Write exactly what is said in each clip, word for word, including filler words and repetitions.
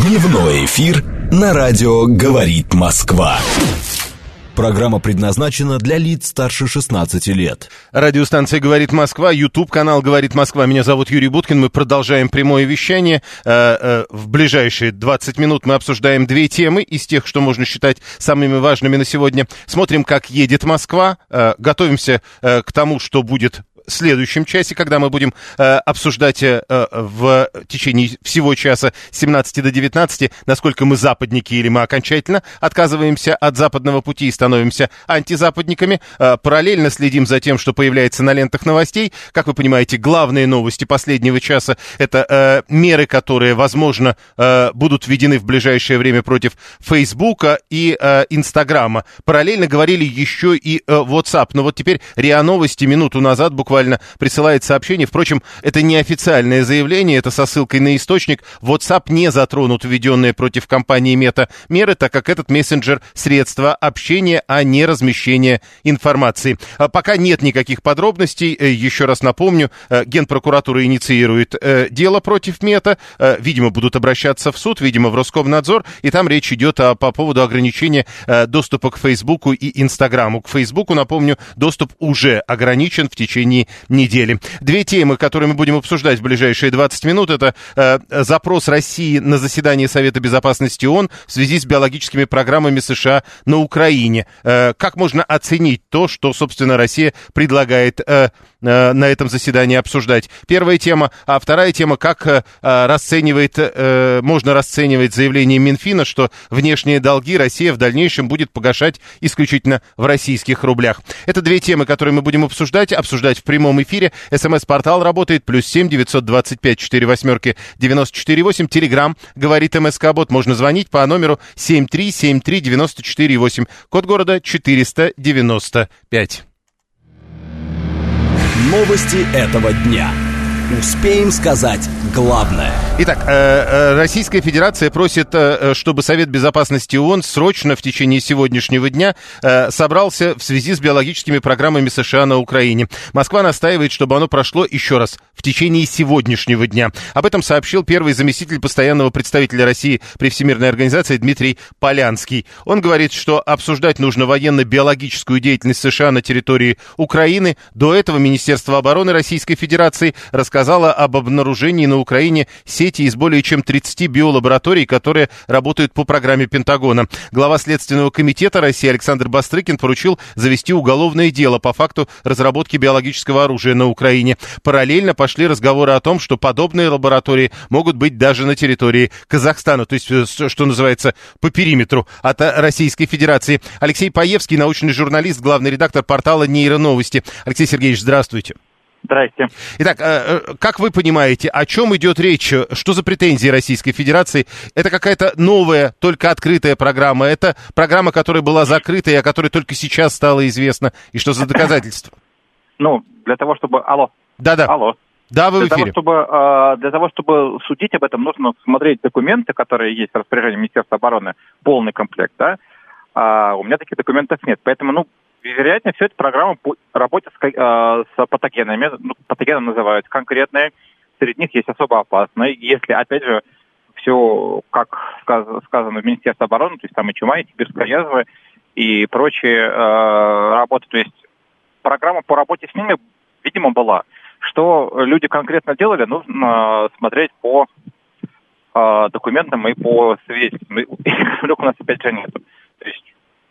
Дневной эфир на радио «Говорит Москва». Программа предназначена для лиц старше шестнадцати лет. Радиостанция «Говорит Москва», YouTube-канал «Говорит Москва». Меня зовут Юрий Буткин. Мы продолжаем прямое вещание. В ближайшие двадцать минут мы обсуждаем две темы из тех, что можно считать самыми важными на сегодня. Смотрим, как едет Москва. Готовимся к тому, что будет в следующем часе, когда мы будем э, обсуждать э, в течение всего часа с семнадцати до девятнадцати, насколько мы западники или мы окончательно отказываемся от западного пути и становимся антизападниками. Э, параллельно следим за тем, что появляется на лентах новостей. Как вы понимаете, главные новости последнего часа — это э, меры, которые, возможно, э, будут введены в ближайшее время против Фейсбука и э, Инстаграма. Параллельно говорили еще и э, WhatsApp. Но вот теперь РИА Новости минуту назад буквально буквально присылает сообщение. Впрочем, это не официальное заявление, это со ссылкой на источник. WhatsApp не затронут введенные против компании Мета меры, так как этот мессенджер — средство общения, а не размещение информации. Пока нет никаких подробностей. Еще раз напомню, Генпрокуратура инициирует дело против Мета. Видимо, будут обращаться в суд, видимо, в Роскомнадзор. И там речь идет о, по поводу ограничения доступа к Фейсбуку и Инстаграму. К Фейсбуку, напомню, доступ уже ограничен в течение недели. Две темы, которые мы будем обсуждать в ближайшие двадцать минут, это э, запрос России на заседание Совета Безопасности ООН в связи с биологическими программами США на Украине. Э, как можно оценить то, что, собственно, Россия предлагает э, э, на этом заседании обсуждать? Первая тема. А вторая тема, как э, расценивает, э, можно расценивать заявление Минфина, что внешние долги Россия в дальнейшем будет погашать исключительно в российских рублях. Это две темы, которые мы будем обсуждать, обсуждать в прямом эфире. СМС-портал работает. Плюс семь девятьсот двадцать пять четыре восьмерки девяносто четыре восемь. Телеграм говорит МСК-бот. Можно звонить по номеру семь три семь три девяносто четыре восемь. Код города четыреста девяносто пять. Новости этого дня. Успеем сказать главное. Итак, Российская Федерация просит, чтобы Совет Безопасности ООН срочно в течение сегодняшнего дня собрался в связи с биологическими программами США на Украине. Москва настаивает, чтобы оно прошло еще раз в течение сегодняшнего дня. Об этом сообщил первый заместитель постоянного представителя России при Всемирной организации Дмитрий Полянский. Он говорит, что обсуждать нужно военно-биологическую деятельность США на территории Украины. До этого Министерство обороны Российской Федерации рассказало сказала об обнаружении на Украине сети из более чем тридцати биолабораторий, которые работают по программе Пентагона. Глава Следственного комитета России Александр Бастрыкин поручил завести уголовное дело по факту разработки биологического оружия на Украине. Параллельно пошли разговоры о том, что подобные лаборатории могут быть даже на территории Казахстана, то есть, что называется, по периметру от Российской Федерации. Алексей Паевский, научный журналист, главный редактор портала «Нейроновости». Алексей Сергеевич, здравствуйте. Здрасте. Итак, как вы понимаете, о чем идет речь? Что за претензии Российской Федерации? Это какая-то новая, только открытая программа? Это программа, которая была закрыта и о которой только сейчас стало известно? И что за доказательства? Ну, для того, чтобы... Алло. Да-да. Алло. Да, вы в эфире. Для того, чтобы, для того, чтобы судить об этом, нужно смотреть документы, которые есть в распоряжении Министерства обороны, полный комплект, да? А у меня таких документов нет. Поэтому, ну, вероятнее, все это программа по работе с, э, с патогенами, ну, патогены называют конкретные, среди них есть особо опасные. Если, опять же, все, как сказано в Министерстве обороны, то есть там и чума, и сибирская язва, и прочие э, работы, то есть программа по работе с ними, видимо, была. Что люди конкретно делали, нужно смотреть по э, документам и по свидетельствам. Их у нас опять же нет. То есть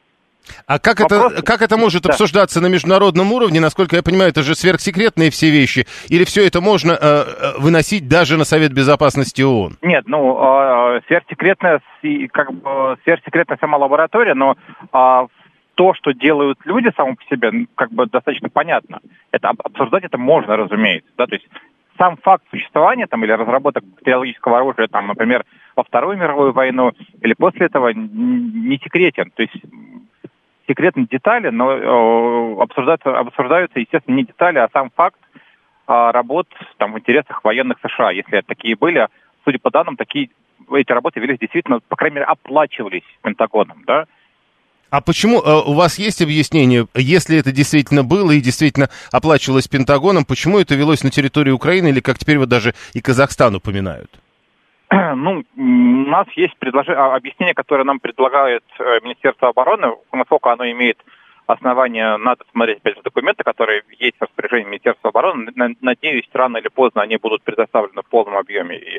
А как это, как это может да. обсуждаться на международном уровне? Насколько я понимаю, это же сверхсекретные все вещи. Или все это можно э, выносить даже на Совет Безопасности ООН? Нет, ну, э, сверхсекретная, как бы, сверхсекретная сама лаборатория, но э, то, что делают люди самому по себе, как бы достаточно понятно. Это обсуждать это можно, разумеется. Да? То есть сам факт существования там, или разработок бактериологического оружия, там, например, во Вторую мировую войну или после этого не секретен. То есть секретные детали, но э, обсуждаются, обсуждаются, естественно, не детали, а сам факт э, работ там, в интересах военных США. Если такие были, судя по данным, такие, эти работы велись действительно, по крайней мере, оплачивались Пентагоном, да. А почему, э, у вас есть объяснение, если это действительно было и действительно оплачивалось Пентагоном, почему это велось на территории Украины или, как теперь вот даже и Казахстан упоминают? Ну, у нас есть предложение, объяснение, которое нам предлагает Министерство обороны, насколько оно имеет основания, надо смотреть, опять же, документы, которые есть в распоряжении Министерства обороны. Надеюсь, рано или поздно они будут предоставлены в полном объеме и э,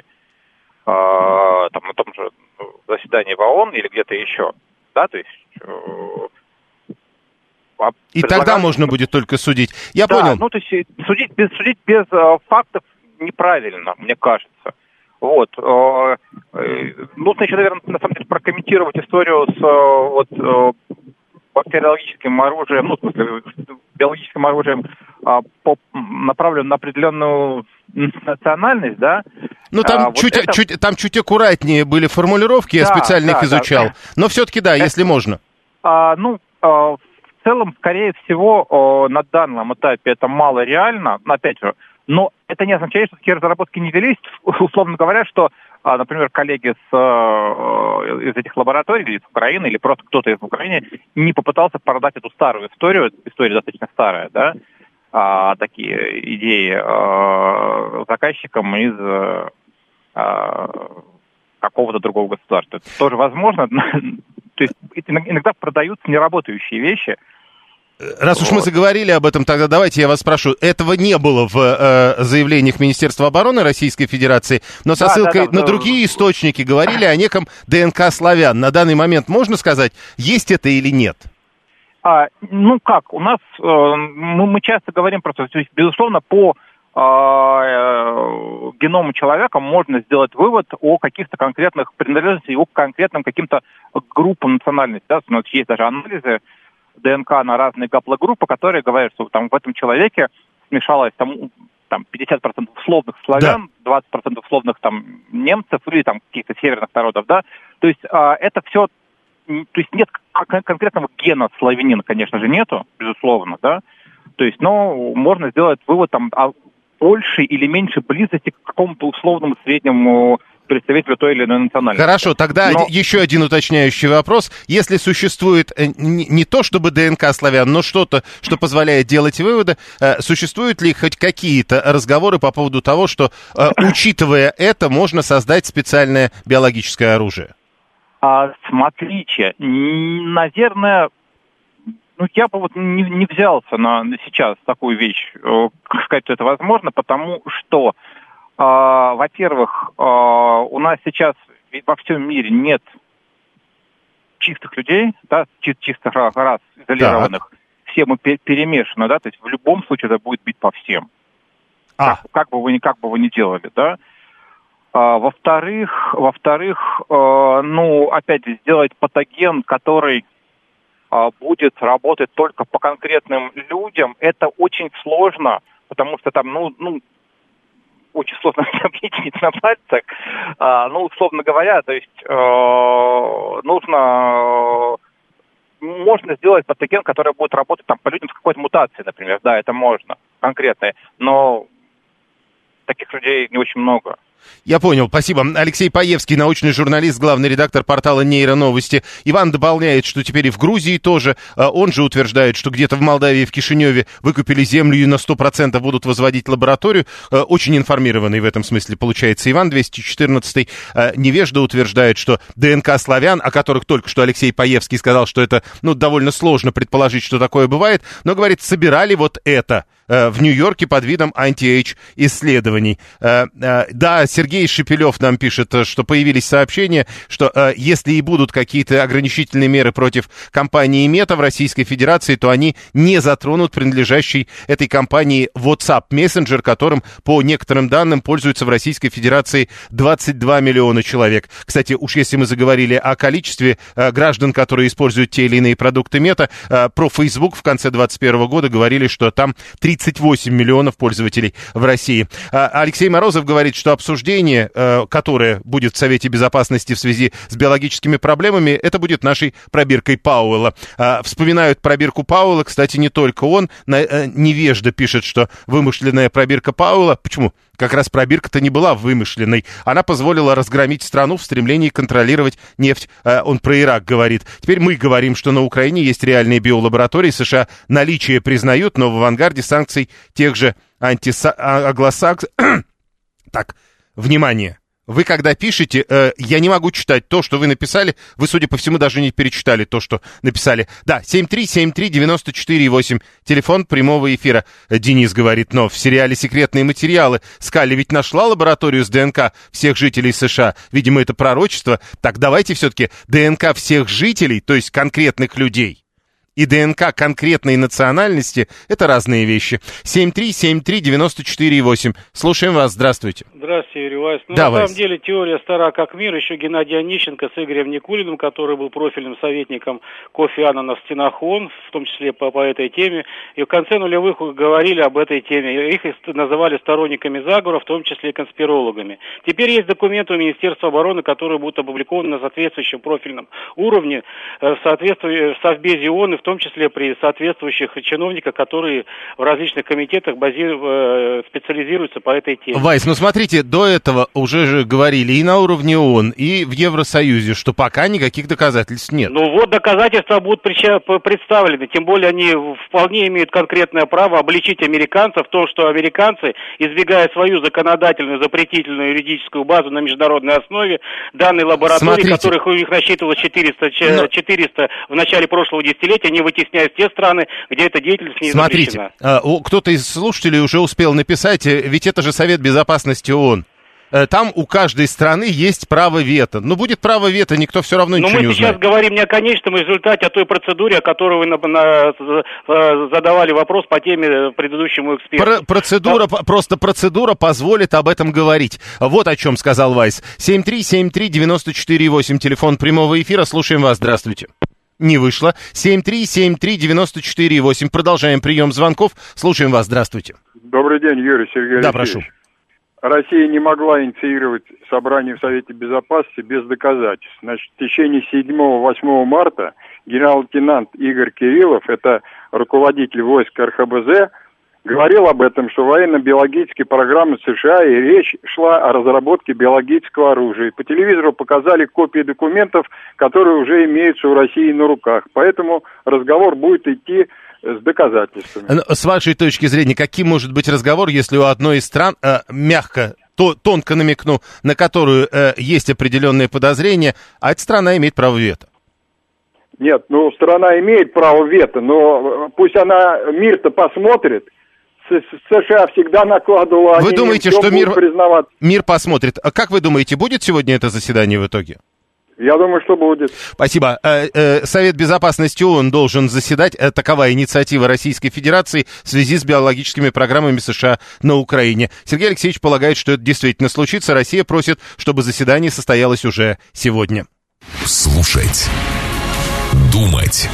там, на том же заседании в ООН или где-то еще. Да, то есть... Э, и предлагают... тогда можно будет только судить. Я да, понял. Ну, то есть судить без, судить без э, фактов неправильно, мне кажется. Вот. Э, э, нужно еще, наверное, на самом деле прокомментировать историю с э, вот, э, бактериологическим оружием, ну, в смысле, биологическим оружием, а, по, направленным на определенную национальность, да. Ну, там, а, чуть, вот это... чуть, там чуть аккуратнее были формулировки, да, я специально да, их изучал. Да. Но все-таки, да, это, если можно. А, ну, а, в целом, скорее всего, а, на данном этапе это мало реально, опять же, но это не означает, что такие разработки не велись. Условно говоря, что, а, например, коллеги с, а, из этих лабораторий, или из Украины, или просто кто-то из Украины не попытался продать эту старую историю, история достаточно старая, да, а, такие идеи а, заказчикам из а, какого-то другого государства. Это тоже возможно. То есть иногда продаются неработающие вещи. Раз уж вот. Мы заговорили об этом, тогда давайте я вас спрошу. Этого не было в э, заявлениях Министерства обороны Российской Федерации, но со да, ссылкой да, да, на да, другие да. источники говорили о неком ДНК славян. На данный момент можно сказать, есть это или нет? А, ну как, у нас, э, мы, мы часто говорим просто, то есть, безусловно, по э, э, геному человека можно сделать вывод о каких-то конкретных принадлежностях, о конкретным каким-то группам национальностей. Да? У нас есть даже анализы ДНК на разные гаплогруппы, которые говорят, что там в этом человеке смешалось там, там пятьдесят процентов условных славян, двадцать процентов условных там немцев или там каких-то северных народов, да. То есть а, это все, то есть нет кон- конкретного гена славянина, конечно же, нету, безусловно, да. То есть, но можно сделать вывод там о большей или меньшей близости к какому-то условному среднему представителю той или иной национальности. Хорошо, тогда но... еще один уточняющий вопрос. Если существует не, не то чтобы ДНК славян, но что-то, что позволяет делать выводы, э, существуют ли хоть какие-то разговоры по поводу того, что, э, учитывая это, можно создать специальное биологическое оружие? А, смотрите, наверное, ну, я бы вот не, не взялся на, на сейчас такую вещь, э, сказать, что это возможно, потому что Uh, во-первых, uh, у нас сейчас во всем мире нет чистых людей, да, чи- чистых рас изолированных. Так. Все мы пер- перемешаны, да, то есть в любом случае это будет бить по всем. А. Как, как бы вы ни как бы вы ни делали, да. Uh, во-вторых, во-вторых, uh, ну, опять же, сделать патоген, который uh, будет работать только по конкретным людям, это очень сложно, потому что там, ну, ну, очень сложно объяснить на пальцах. А, ну, условно говоря, то есть э, нужно... Э, можно сделать патоген, который будет работать там по людям с какой-то мутацией, например. Да, это можно, конкретно. Но таких людей не очень много. Я понял, спасибо. Алексей Паевский, научный журналист, главный редактор портала «Нейроновости». Иван дополняет, что теперь и в Грузии тоже. Он же утверждает, что где-то в Молдавии, в Кишиневе выкупили землю и на сто процентов будут возводить лабораторию. Очень информированный в этом смысле получается Иван, двести четырнадцатый. Невежда утверждает, что ДНК славян, о которых только что Алексей Паевский сказал, что это, ну, довольно сложно предположить, что такое бывает, но, говорит, собирали вот это в Нью-Йорке под видом анти-эйдж исследований. Да, Сергей Шепелев нам пишет, что появились сообщения, что если и будут какие-то ограничительные меры против компании Мета в Российской Федерации, то они не затронут принадлежащий этой компании WhatsApp Messenger, которым, по некоторым данным, пользуются в Российской Федерации двадцать два миллиона человек. Кстати, уж если мы заговорили о количестве граждан, которые используют те или иные продукты Мета, про Facebook в конце двадцать первого года говорили, что там тридцать восемь миллионов пользователей в России. Алексей Морозов говорит, что обсуждение, которое будет в Совете Безопасности в связи с биологическими проблемами, это будет нашей пробиркой Пауэлла. Вспоминают пробирку Пауэлла, кстати, не только он. Невежда пишет, что вымышленная пробирка Пауэлла. Почему? Как раз пробирка-то не была вымышленной. Она позволила разгромить страну в стремлении контролировать нефть. Он про Ирак говорит. Теперь мы говорим, что на Украине есть реальные биолаборатории. США наличие признают, но в авангарде санкций тех же антиаглосакс... Так, внимание. Вы когда пишете, э, я не могу читать то, что вы написали. Вы, судя по всему, даже не перечитали то, что написали. Да, семь три семь три девять четыре восемь. Телефон прямого эфира. Денис говорит, но в сериале «Секретные материалы» Скалли ведь нашла лабораторию с ДНК всех жителей США. Видимо, это пророчество. Так давайте все-таки ДНК всех жителей, то есть конкретных людей, и ДНК конкретной национальности – это разные вещи. семь три семь три девять четыре восемь. Слушаем вас. Здравствуйте. Здравствуйте, Юрий Вайс. Ну, да, на Вайс. самом деле теория стара как мир. Еще Геннадий Онищенко с Игорем Никулиным, который был профильным советником Кофи Аннана в стенах ООН, в том числе по, по этой теме. И в конце нулевых говорили об этой теме. Их называли сторонниками заговора, в том числе и конспирологами. Теперь есть документы у Министерства обороны, которые будут опубликованы на соответствующем профильном уровне, в соответствии в Совбезе ООН, и в том числе при соответствующих чиновниках, которые в различных комитетах бази... специализируются по этой теме. Вайс, ну смотрите, до этого уже же говорили и на уровне ООН, и в Евросоюзе, что пока никаких доказательств нет. Ну вот доказательства будут представлены, тем более они вполне имеют конкретное право обличить американцев в том, что американцы, избегая свою законодательную, запретительную юридическую базу на международной основе, данные лаборатории, смотрите, которых у них насчитывалось четыреста, четыреста в начале прошлого десятилетия, они вытесняют те страны, где эта деятельность не запрещена. Смотрите, кто-то из слушателей уже успел написать, ведь это же Совет Безопасности ООН. Там у каждой страны есть право вето. Ну, будет право вето, никто все равно ничего не узнает. Но мы сейчас говорим не о конечном результате, а той процедуре, о которой вы на, на, задавали вопрос по теме предыдущему эксперту. Про, процедура, да. Просто процедура позволит об этом говорить. Вот о чем сказал Вайс. семь три семь три девять четыре восемь, телефон прямого эфира. Слушаем вас. Здравствуйте. Не вышло. семь три семь три девять четыре восемь. Продолжаем прием звонков. Слушаем вас. Здравствуйте. Добрый день, Юрий Сергей да, Алексеевич. прошу. Россия не могла инициировать собрание в Совете Безопасности без доказательств. Значит, в течение седьмого-восьмого марта генерал-лейтенант Игорь Кириллов, это руководитель войск эр ха бэ зэ, говорил об этом, что военно-биологические программы США, и речь шла о разработке биологического оружия. По телевизору показали копии документов, которые уже имеются у России на руках. Поэтому разговор будет идти с доказательствами. С вашей точки зрения, каким может быть разговор, если у одной из стран, э, мягко, то, тонко намекну, на которую э, есть определенные подозрения, а эта страна имеет право вето? Нет, ну, страна имеет право вето, но пусть она мир-то посмотрит. США всегда накладывала... Вы думаете, что мир, мир посмотрит? А как вы думаете, будет сегодня это заседание в итоге? Я думаю, что будет. Спасибо. Совет Безопасности ООН должен заседать. Такова инициатива Российской Федерации в связи с биологическими программами США на Украине. Сергей Алексеевич полагает, что это действительно случится. Россия просит, чтобы заседание состоялось уже сегодня. Слушать. Думать.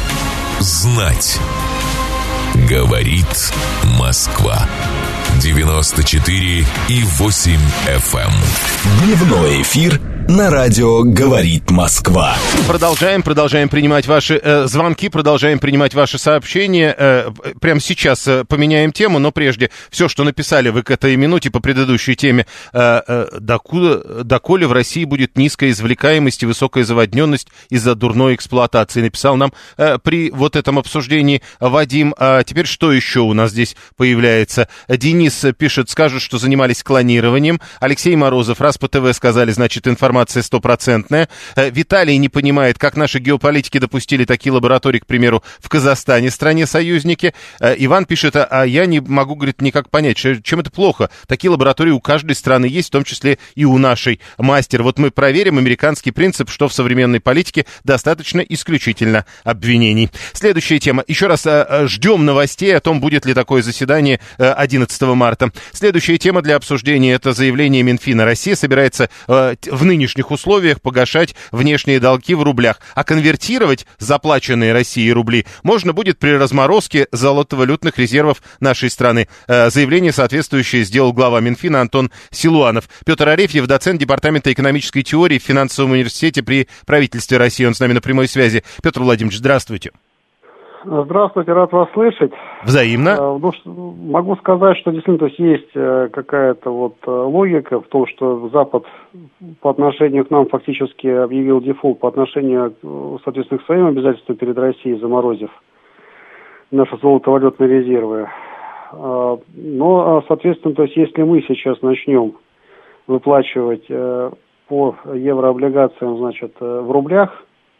Знать. Говорит Москва. девяносто четыре и восемь эф эм. Дневной эфир на радио «Говорит Москва». Продолжаем, продолжаем принимать ваши э, звонки, продолжаем принимать ваши сообщения. Э, прямо сейчас э, поменяем тему, но прежде все, что написали вы к этой минуте по предыдущей теме. Э, э, докуда, доколе в России будет низкая извлекаемость и высокая заводненность из-за дурной эксплуатации, написал нам э, при вот этом обсуждении Вадим. А теперь что еще у нас здесь появляется? Денис пишет, скажут, что занимались клонированием. Алексей Морозов, раз по ТВ сказали, значит, информация стопроцентная. Виталий не понимает, как наши геополитики допустили такие лаборатории, к примеру, в Казахстане, стране-союзнике. Иван пишет, а я не могу, говорит, никак понять, чем это плохо. Такие лаборатории у каждой страны есть, в том числе и у нашей. Мастер, вот мы проверим американский принцип, что в современной политике достаточно исключительно обвинений. Следующая тема. Еще раз ждем новостей о том, будет ли такое заседание одиннадцатого марта. Следующая тема для обсуждения — это заявление Минфина. Россия собирается в нынешних условиях погашать внешние долги в рублях, а конвертировать заплаченные Россией рубли можно будет при разморозке золотовалютных резервов нашей страны. Заявление соответствующее сделал глава Минфина Антон Силуанов. Петр Арефьев, доцент Департамента экономической теории в финансовом университете при правительстве России. Он с нами на прямой связи. Петр Владимирович, здравствуйте. Здравствуйте, рад вас слышать. Взаимно. Ну, могу сказать, что действительно то есть, есть какая-то вот логика в том, что Запад по отношению к нам фактически объявил дефолт по отношению, соответственно, к своим обязательствам перед Россией, заморозив наши золотовалютные резервы. Но, соответственно, то есть если мы сейчас начнем выплачивать э, по еврооблигациям, значит, э, в рублях,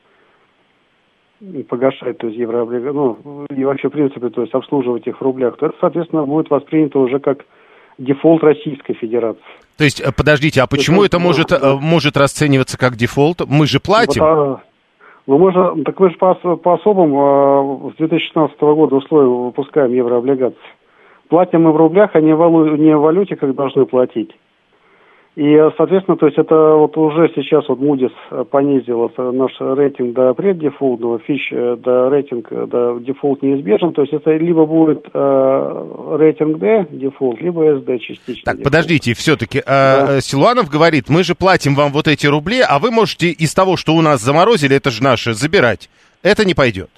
и погашать, то есть еврооблигации, ну, и вообще, в принципе, то есть обслуживать их в рублях, то это, соответственно, будет воспринято уже как дефолт Российской Федерации. То есть, подождите, а почему это, это может, да. может расцениваться как дефолт? Мы же платим. Вот, а, ну, мы же, так мы же по, по особым а, с две тысячи шестнадцатого года условиям выпускаем еврооблигации. Платим мы в рублях, а не в, валю, не в валюте, как должны платить. И, соответственно, то есть это вот уже сейчас вот Moody's понизил наш рейтинг до преддефолтного, Fitch до рейтинг до дефолт неизбежен. То есть это либо будет э, рейтинг D дефолт, либо эс дэ частично. Так, дефолт. Подождите, все-таки да. э, Силуанов говорит, мы же платим вам вот эти рубли, а вы можете из того, что у нас заморозили, это же наше, забирать. Это не пойдет.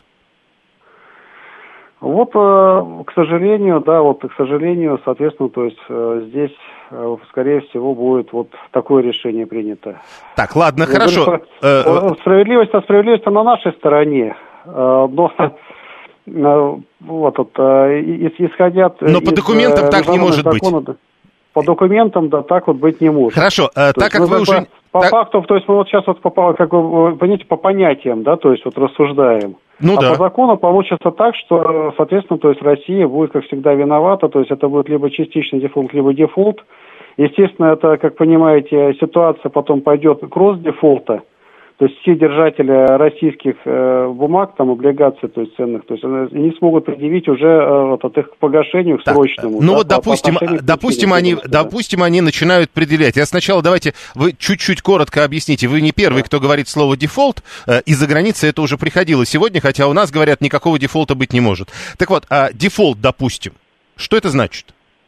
Вот, э, к сожалению, да, вот, к сожалению, соответственно, то есть э, здесь, э, скорее всего, будет вот такое решение принято. Так, ладно, Я хорошо. Говорю, что, э, справедливость, справедливость на нашей стороне, э, но э, вот, вот, э, исходя... Но из, по документам э, так не может закона, быть. По документам, да, так вот быть не может. Хорошо, э, так есть, как ну, вы по, уже... По так... факту, то есть мы вот сейчас вот, по, как вы понимаете, по понятиям, да, то есть вот рассуждаем. Ну, а да. по закону получится так, что, соответственно, то есть Россия будет, как всегда, виновата, то есть это будет либо частичный дефолт, либо дефолт. Естественно, это, как понимаете, ситуация потом пойдет к рост-дефолта. То есть все держатели российских э, бумаг, там, облигаций, то есть ценных, то есть они смогут предъявить уже э, вот, от их погашению к срочному. Ну да, вот, по, допустим, по допустим, они, да. допустим, они начинают предъявлять. Я сначала давайте вы чуть-чуть коротко объясните. Вы не первый, да. кто говорит слово дефолт. Э, из-за границы это уже приходило сегодня, хотя у нас говорят, никакого дефолта быть не может. Так вот, а дефолт, допустим, что это значит?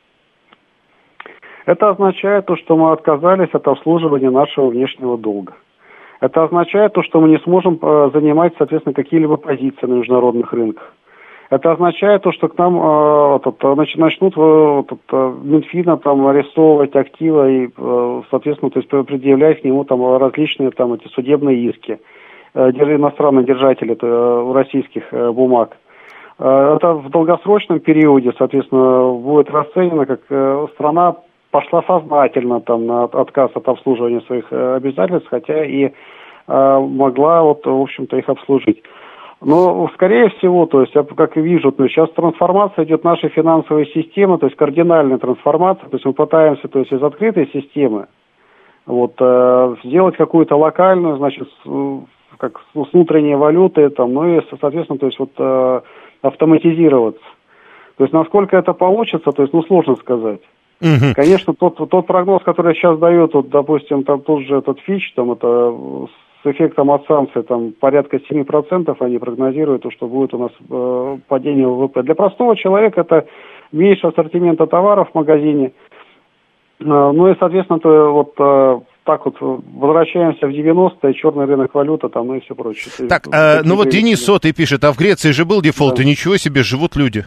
Это означает то, что мы отказались от обслуживания нашего внешнего долга. Это означает то, что мы не сможем э, занимать, соответственно, какие-либо позиции на международных рынках. Это означает то, что к нам э, вот, нач, начнут э, вот, Минфина там арестовывать активы и, э, соответственно, то есть предъявлять к нему там различные там эти судебные иски. Э, иностранные держатели э, российских э, бумаг. Э, это в долгосрочном периоде, соответственно, будет расценено как э, страна пошла сознательно там на отказ от обслуживания своих э, обязательств, хотя и э, могла вот, в общем-то, их обслужить. Но, скорее всего, то есть, я как вижу, то есть, сейчас трансформация идет нашей финансовой системы, то есть кардинальная трансформация, то есть мы пытаемся, то есть, из открытой системы вот, э, сделать какую-то локальную, значит, с, как с внутренней валютой, там, ну и, соответственно, то есть, вот, э, автоматизироваться. То есть, насколько это получится, то есть, ну, сложно сказать. Угу. Конечно, тот, тот прогноз, который сейчас дает, вот, допустим, там тот же этот Fitch, там это с эффектом от санкций, там порядка семь процентов они прогнозируют, то, что будет у нас э, падение вэ вэ пэ. Для простого человека это меньше ассортимента товаров в магазине. Э, ну и, соответственно, то, вот э, так вот возвращаемся в девяностые, черный рынок валюты, там, ну и все прочее. Так, э, ну вот Денис Сотый пишет, а в Греции же был дефолт, да. И ничего себе, живут люди.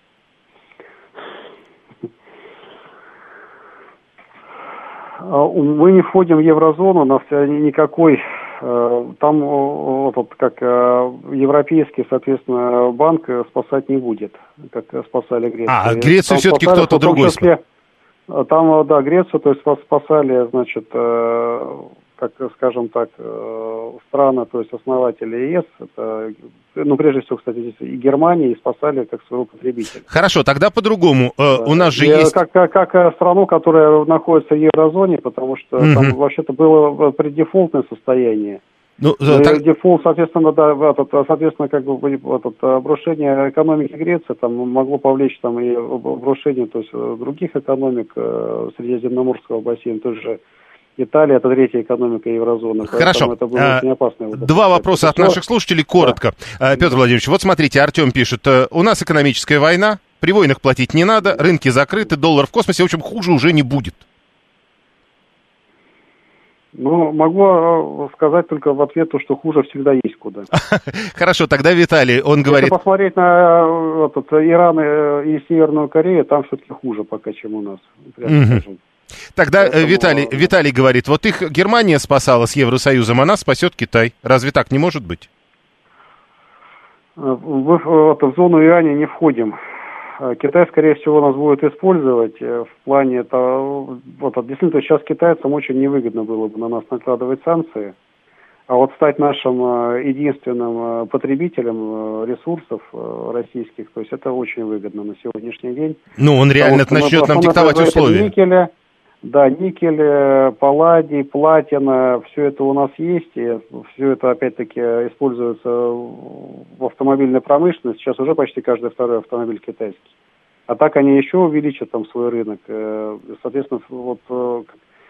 Мы не входим в еврозону, у нас никакой, там вот, как европейский, соответственно, банк спасать не будет, как спасали Грецию. А, Грецию все-таки спасали, кто-то другой спас. Там, да, Грецию, то есть спасали, значит, как, скажем так, страны, то есть основатели ЕС, это, ну, прежде всего, кстати, здесь и Германия, и спасали как своего потребителя. Хорошо, тогда по-другому. Да. У нас же и есть... Как, как, как страну, которая находится в еврозоне, потому что угу. там вообще-то было преддефолтное состояние. Ну, так... Дефолт, соответственно, да, этот, соответственно, как бы этот, обрушение экономики Греции там могло повлечь там и обрушение, то есть других экономик э, Средиземноморского бассейна, той же Италия, это третья экономика еврозоны. Хорошо. Это было очень опасно. Два вопроса от наших слушателей, коротко. Да. Петр Владимирович, вот смотрите, Артем пишет, у нас экономическая война, при войнах платить не надо, рынки закрыты, доллар в космосе, в общем, хуже уже не будет. Ну, могу сказать только в ответ то, что хуже всегда есть куда. Хорошо, тогда Виталий, он говорит... Если посмотреть на этот, Иран и Северную Корею, там все-таки хуже пока, чем у нас. Угу. Тогда Поэтому... Виталий, Виталий говорит, вот их Германия спасала с Евросоюзом, она спасет Китай. Разве так не может быть? В, в, в зону Ирана не входим. Китай, скорее всего, нас будет использовать в плане того, вот действительно сейчас китайцам очень невыгодно было бы на нас накладывать санкции, а вот стать нашим единственным потребителем ресурсов российских, то есть это очень выгодно на сегодняшний день. Ну, он реально а вот начнет нам диктовать условия. Никеля, да, никель, палладий, платина, все это у нас есть, и все это опять-таки используется в автомобильной промышленности. Сейчас уже почти каждый второй автомобиль китайский. А так они еще увеличат там свой рынок. Соответственно, вот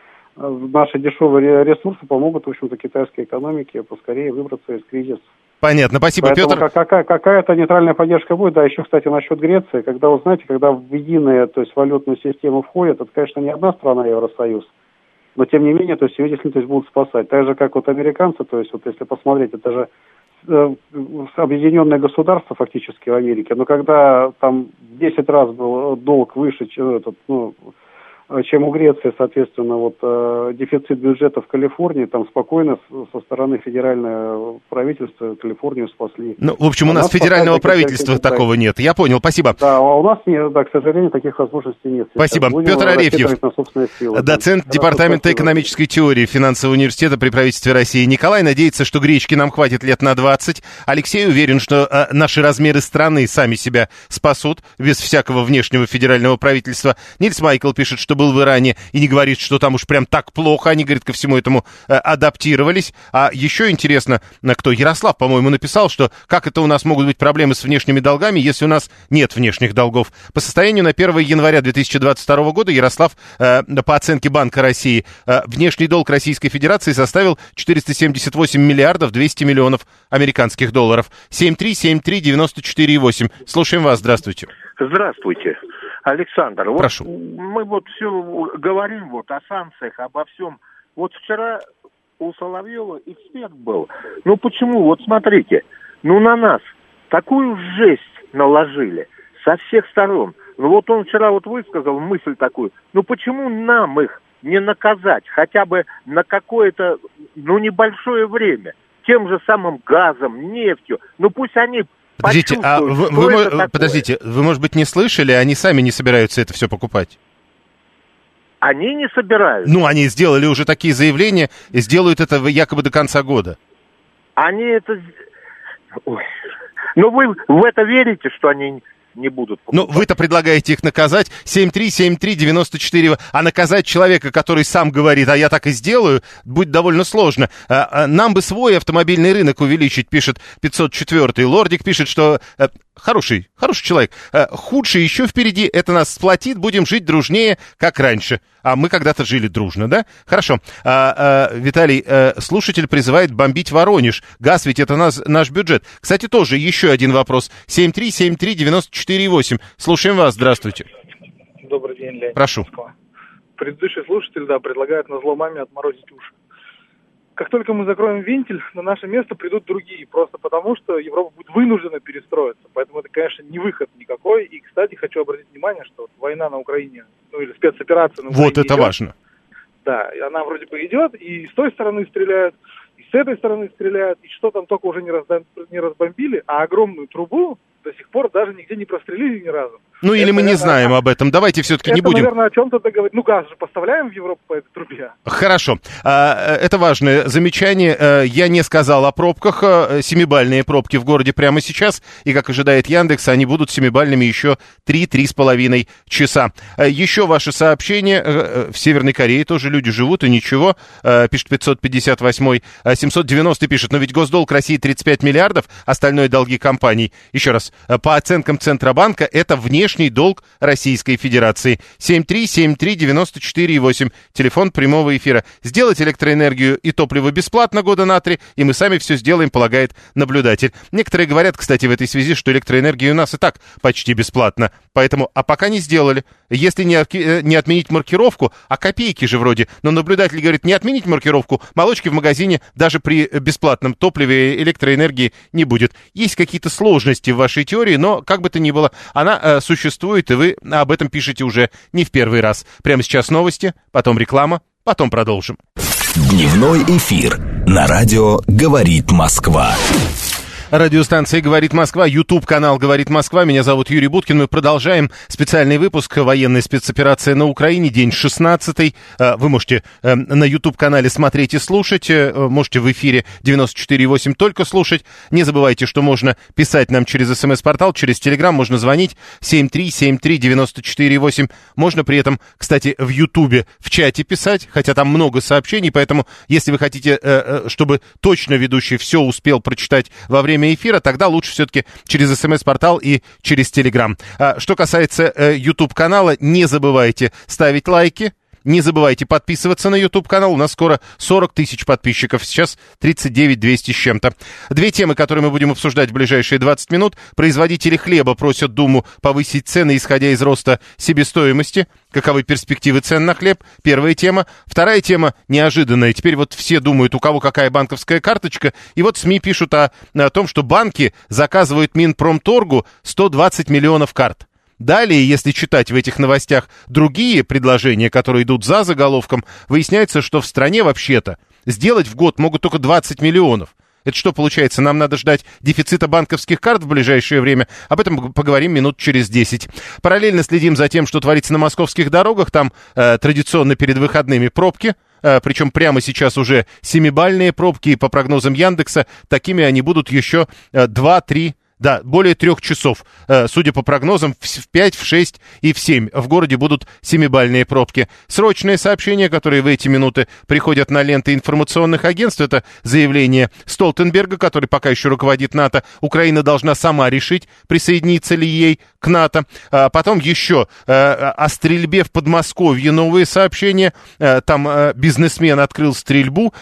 наши дешевые ресурсы помогут, в общем-то, китайской экономике поскорее выбраться из кризиса. Понятно, спасибо, Поэтому Петр. Какая, какая-то нейтральная поддержка будет. Да, еще, кстати, насчет Греции, когда, вы знаете, когда в единую, то есть валютную систему входит, это, конечно, не одна страна, Евросоюз, но, тем не менее, то есть ее действительно то есть, будут спасать. Так же, как вот американцы, то есть, вот если посмотреть, это же э, объединенное государство фактически в Америке, но когда там в десять раз был долг выше, чем этот, ну, чем у Греции, соответственно, вот э, дефицит бюджета в Калифорнии, там спокойно с, со стороны федерального правительства Калифорнию спасли. Ну, в общем, у, у нас, нас федерального правительства такого нет. Я понял, спасибо. Да, а у нас, нет, да, к сожалению, таких возможностей нет. Спасибо. Петр Арефьев, доцент Департамента экономической теории Финансового университета при правительстве России. Николай надеется, что гречки нам хватит лет на двадцать. Алексей уверен, что э, наши размеры страны сами себя спасут без всякого внешнего федерального правительства. Нильс Майкл пишет, что был в Иране, и не говорит, что там уж прям так плохо. Они, говорит, ко всему этому э, адаптировались. А еще интересно, кто? Ярослав, по-моему, написал, что как это у нас могут быть проблемы с внешними долгами, если у нас нет внешних долгов. По состоянию на первое января две тысячи двадцать второго года, Ярослав, э, по оценке Банка России, э, внешний долг Российской Федерации составил четыреста семьдесят восемь миллиардов двести миллионов американских долларов. семь три семь три девяносто четыре восемь. Слушаем вас, здравствуйте. Здравствуйте, Александр. Вот прошу. Мы вот все говорим вот о санкциях, обо всем. Вот вчера у Соловьева эксперт был. Ну почему? Вот смотрите, ну на нас такую жесть наложили со всех сторон. Ну вот он вчера вот высказал мысль такую. Ну почему нам их не наказать хотя бы на какое-то, ну небольшое время? Тем же самым газом, нефтью. Ну пусть они... Подождите, а вы, вы, подождите, вы, может быть, не слышали, они сами не собираются это все покупать? Они не собираются. Ну, они сделали уже такие заявления и сделают это якобы до конца года. Они это... Ой. Ну, вы в это верите, что они не будут покупать? Ну, вы-то предлагаете их наказать. семь три семь три девяносто четыре. А наказать человека, который сам говорит, а я так и сделаю, будет довольно сложно. Нам бы свой автомобильный рынок увеличить, пишет пятьсот четвёртый. Лордик пишет, что... Хороший, хороший человек. Худший еще впереди, это нас сплотит, будем жить дружнее, как раньше. А мы когда-то жили дружно, да? Хорошо. А, а, Виталий, а, слушатель призывает бомбить Воронеж. Газ ведь это наш, наш бюджет. Кстати, тоже еще один вопрос. семь три семь три девяносто четыре восемь. Слушаем вас, здравствуйте. Добрый день, Леонид. Прошу. Предыдущий слушатель, да, предлагает на зло маме отморозить уши. Как только мы закроем вентиль, на наше место придут другие, просто потому что Европа будет вынуждена перестроиться. Поэтому это, конечно, не выход никакой. И, кстати, хочу обратить внимание, что война на Украине, ну или спецоперация на Украине Вот это идет. Важно. Да, и она вроде бы идет, и с той стороны стреляют, и с этой стороны стреляют, и что там только уже не, разда... не разбомбили, а огромную трубу до сих пор даже нигде не прострелили ни разу. Ну, или это, мы не наверное, знаем об этом. Давайте все-таки это, не будем... наверное, о чем-то договорить. Ну, газ же поставляем в Европу по этой трубе. Хорошо. Это важное замечание. Я не сказал о пробках. Семибальные пробки в городе прямо сейчас. И, как ожидает Яндекс, они будут семибальными еще три-три с половиной часа. Еще ваше сообщение. В Северной Корее тоже люди живут, и ничего. Пишет пятьсот пятьдесят восемь. семьсот девяносто пишет. Но ведь госдолг России тридцать пять миллиардов, остальное долги компаний. Еще раз. По оценкам Центробанка, это внешний долг Российской Федерации. семь три семь три девяносто четыре восемь. Телефон прямого эфира. Сделать электроэнергию и топливо бесплатно года на три, и мы сами все сделаем, полагает наблюдатель. Некоторые говорят, кстати, в этой связи, что электроэнергия у нас и так почти бесплатна. Поэтому, а пока не сделали. Если не, не отменить маркировку, а копейки же вроде, но наблюдатель говорит, не отменить маркировку, молочки в магазине даже при бесплатном топливе и электроэнергии не будет. Есть какие-то сложности в вашей теории, но, как бы то ни было, она э, существует, и вы об этом пишете уже не в первый раз. Прямо сейчас новости, потом реклама, потом продолжим. Дневной эфир на радио «Говорит Москва». Радиостанция «Говорит Москва», YouTube-канал «Говорит Москва». Меня зовут Юрий Буткин. Мы продолжаем специальный выпуск «Военная спецоперация на Украине», день шестнадцатый. Вы можете на YouTube-канале смотреть и слушать. Можете в эфире девяносто четыре и восемь только слушать. Не забывайте, что можно писать нам через СМС-портал, через Telegram. Можно звонить семь три семь три девяносто четыре восемь. Можно при этом, кстати, в YouTube в чате писать, хотя там много сообщений. Поэтому, если вы хотите, чтобы точно ведущий все успел прочитать во время эфира, тогда лучше все-таки через СМС-портал и через Телеграм. А, что касается э, YouTube-канала, не забывайте ставить лайки, не забывайте подписываться на YouTube-канал. У нас скоро сорок тысяч подписчиков, сейчас тридцать девять двести с чем-то. Две темы, которые мы будем обсуждать в ближайшие двадцать минут. Производители хлеба просят Думу повысить цены, исходя из роста себестоимости. Каковы перспективы цен на хлеб? Первая тема. Вторая тема неожиданная. Теперь вот все думают, у кого какая банковская карточка. И вот СМИ пишут о, о том, что банки заказывают Минпромторгу сто двадцать миллионов карт. Далее, если читать в этих новостях другие предложения, которые идут за заголовком, выясняется, что в стране вообще-то сделать в год могут только двадцать миллионов. Это что получается? Нам надо ждать дефицита банковских карт в ближайшее время? Об этом поговорим минут через десять. Параллельно следим за тем, что творится на московских дорогах. Там э, традиционно перед выходными пробки. Э, причем прямо сейчас уже семибальные пробки. И по прогнозам Яндекса, такими они будут еще э, два-три. Да, более трех часов. Судя по прогнозам, в пять, в шесть и в семь в городе будут семибальные пробки. Срочные сообщения, которые в эти минуты приходят на ленты информационных агентств, это заявление Столтенберга, который пока еще руководит НАТО. Украина должна сама решить, присоединиться ли ей к НАТО. А потом еще о стрельбе в Подмосковье новые сообщения. Там бизнесмен открыл стрельбу,